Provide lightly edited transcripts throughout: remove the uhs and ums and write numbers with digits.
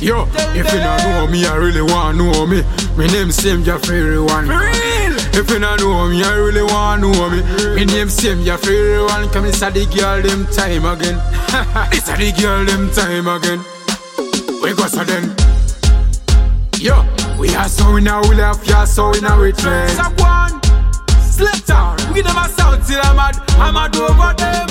Yo, if you don't know me, I really want to know me. My name same Jeffrey one. For real. If you don't know me, I really want to know me. My name same Jeffrey one. Come it's a the girl them time again. It's a the girl them time again. We go so then. Yo, we are so in our will have ya so in our train. One, slip down. We never sound till I'm mad over them.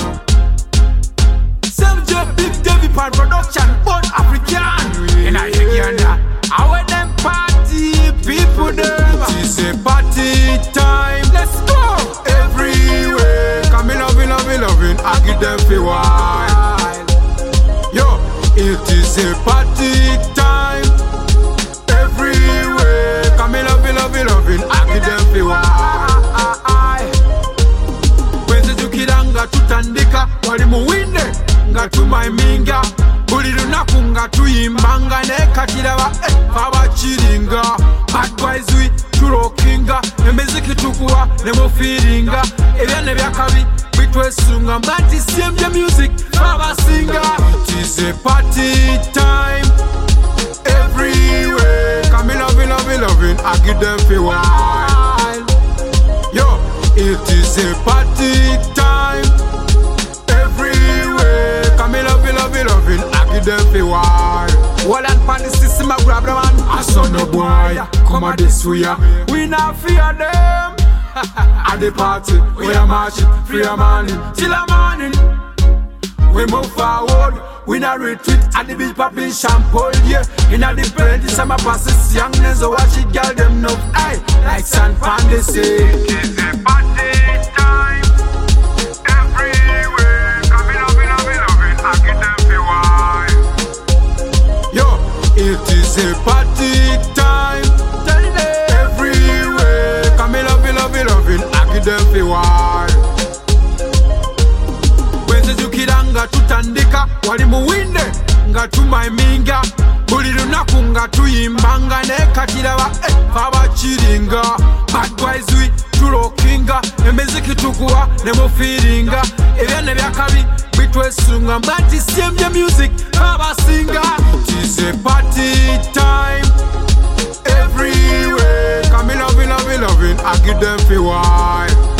Some job big David Pan production, born African. And I hear that. I want them party people them. It is a party time. Let's go. Everywhere. Come in, loving. I give them feel wild. Yo, it is a party time. Everywhere. Come in, loving. I give them feel wild. Weze tukiranga tutandika wali muwinde nga tumayiminga buli lunaku nga tuyimbanga nekatira abakiringa bad boys we tulokinga emiziki tukuwa nemufiringa ebyane byakabi bitwesunga mbati CMJ music abasinga. It is a party time. Everywhere. Come in, loving. I give them feel wild. Yo, it is a party time. Everywhere. Come in, loving. I give them feel wild. Wall and pan the system a grab the man. I saw no boy come at this way. We not fear them. At the party, we are marching, free a morning till a morning. We move forward, we not retreat. At the beach popping champagne, yeah. In a the party, some of us is youngness, so watch it, girl, them know. Aye, like sand pan they say. It is a party time. Everywhere. Come in, loving. I get them feel wild. Yo, it is a party time. Everywhere. Come in, loving. I give them feel wild. Weze tukiranga tutandika wali muwinde nga tumayiminga buli lunaku nga tuyimbanga nekatira abakiringa bad boys we tulokinga emiziki tukuwa nemufiringa ebyane byakabi bitwesunga mbati CMJ music abasinga. It is a party time. Everywhere. Come in, loving. I give them feel wild.